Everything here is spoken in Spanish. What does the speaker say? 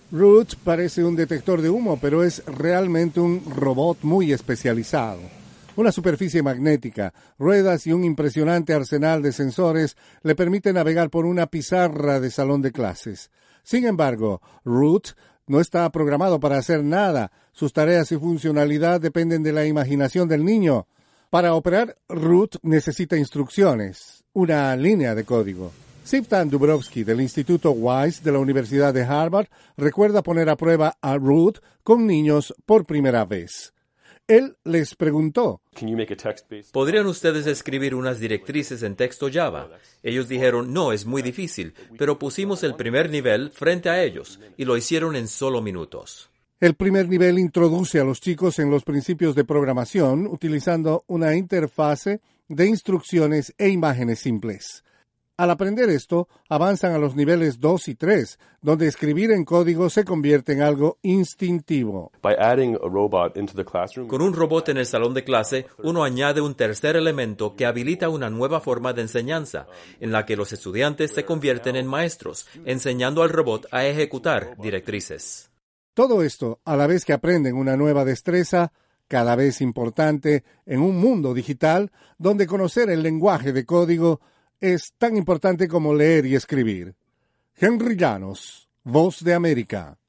Root parece un detector de humo, pero es realmente un robot muy especializado. Una superficie magnética, ruedas y un impresionante arsenal de sensores le permiten navegar por una pizarra de salón de clases. Sin embargo, Root no está programado para hacer nada. Sus tareas y funcionalidad dependen de la imaginación del niño. Para operar, Root necesita instrucciones, una línea de código. Siftan Dubrovsky, del Instituto Wise de la Universidad de Harvard, recuerda poner a prueba a Root con niños por primera vez. Él les preguntó, ¿podrían ustedes escribir unas directrices en texto Java? Ellos dijeron, no, es muy difícil, pero pusimos el primer nivel frente a ellos y lo hicieron en solo minutos. El primer nivel introduce a los chicos en los principios de programación utilizando una interfase de instrucciones e imágenes simples. Al aprender esto, avanzan a los niveles 2 y 3, donde escribir en código se convierte en algo instintivo. Con un robot en el salón de clase, uno añade un tercer elemento que habilita una nueva forma de enseñanza, en la que los estudiantes se convierten en maestros, enseñando al robot a ejecutar directrices. Todo esto, a la vez que aprenden una nueva destreza, cada vez importante en un mundo digital, donde conocer el lenguaje de código es tan importante como leer y escribir. Henry Llanos, Voz de América.